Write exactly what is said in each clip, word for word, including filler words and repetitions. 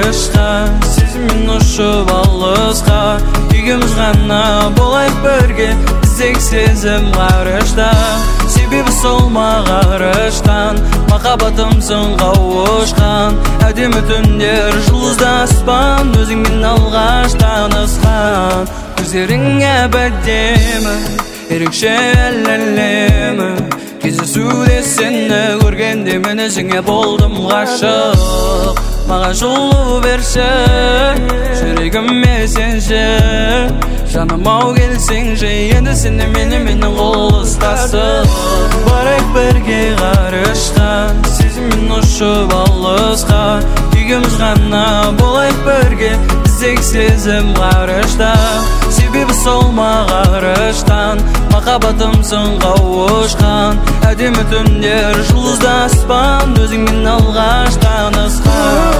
қарышқа, сезіммен ұшып алысқа, екеуміз ғана болайық бірге, іздейік сезім ғарышта. Себебі сол мағарыштан, махаббатымсың қауышқан, әдемі түндер жұлдызды аспан, өзіңмен алғаш танысқан. Көздерің әбәдемі, ерекше әлемі, кездесуде сені көргенде мен өзіңе болдым ғашық. Маған жылу берші, жүрегіме сенші, жаным ау келсеңші, енді сені мені менің қол ұстасып. Барайық бірге ғарышқа, сезіммен ұшып алысқа, екеуміз ғана болайық бірге, іздейік сезім ғарышта. Себебі сол мағарыштан, махаббатымсың қауышқан, әдемі түндер жұлдызды аспан, өзіңмен алғаш танысқан.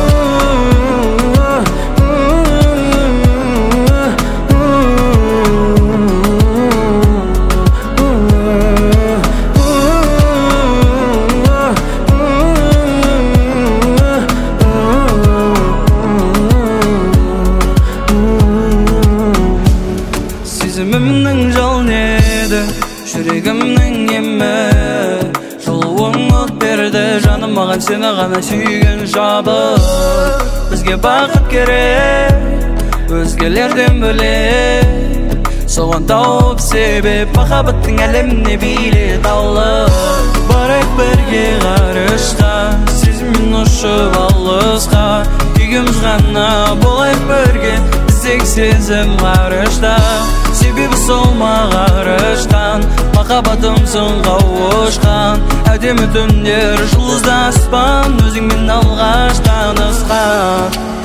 Сезімімнің жалын еді, жүрегімнің емі, жылуың от берді, жаным маған сені ғана сүйген жабық. Бізге бақыт керек, өзгелерден бөлек, соған тауып себеп, махаббаттың әлеміне билет алып. Барайық бірге ғарышқа, сезіммен ұшып алысқа, екеуміз ғана болайық бірге, іздейік сезім ғарышта. Себебі сол мағарыштан, махаббатымсың қауышқан, әдемі түндер жұлдызды аспан, өзіңмен алғаш танысқан.